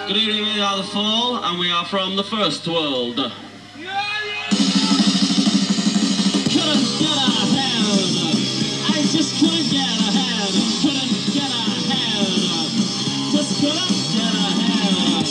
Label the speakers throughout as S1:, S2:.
S1: Good evening, we are the Fall, and we are from the First World. Couldn't get ahead. I just couldn't get ahead. Couldn't get ahead. Just couldn't get ahead.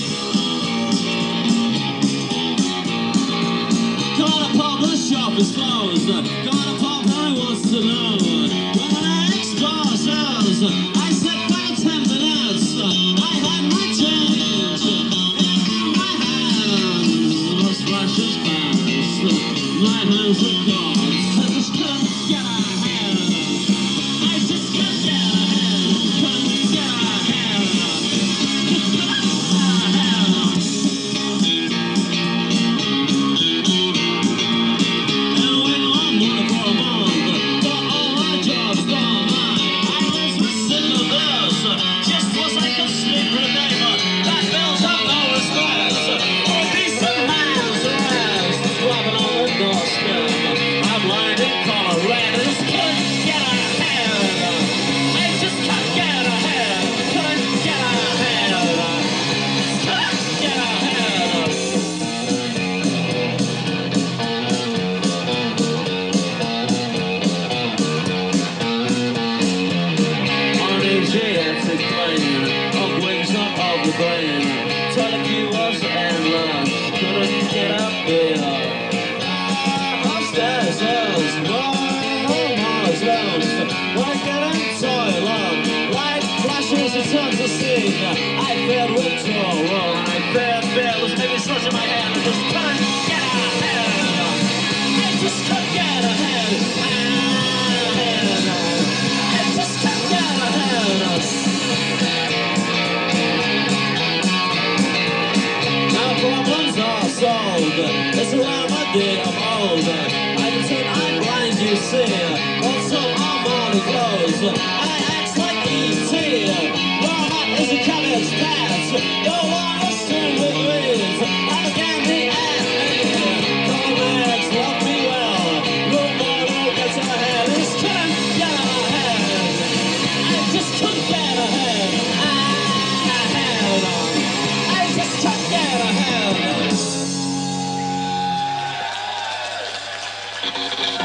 S1: Got a pub, the shop is closed. Got a pub, I wants to know. When the next door says, I said about 10 minutes. I had my change in my hands. The splash is fast. My hands are gone. I just couldn't get ahead. I just couldn't get ahead. Couldn't get ahead. Just couldn't get ahead. And went on more for a month. Got all my jobs gone. I was missing the bus. Just was like a sleeper neighbor. That bells have no respect. Or a decent man's rest. Driving on the doorstep. I'm lying in Colorado. Just couldn't get ahead. I just can't get ahead. Couldn't get ahead. Just couldn't get ahead. Uneasy plane, of wings not of the brain. Telegraphy was endless, couldn't get up there. Upstairs, Mars lost, like an toilet, like flashes it turns to see. I failed withdrawal, I failed, was maybe slush in my hand, I just couldn't get ahead. I just couldn't get ahead. I just couldn't get ahead. Now problems are solved. It's around my day I'm old. I pretend I'm blind, you see. But some are morning clothes. I act like E.T. Robot is a cabbage patch. Don't want to string with weeds. I began the act. Comrades love me well. Rule model gets ahead. Just couldn't get ahead. I just couldn't get ahead. I just couldn't get ahead.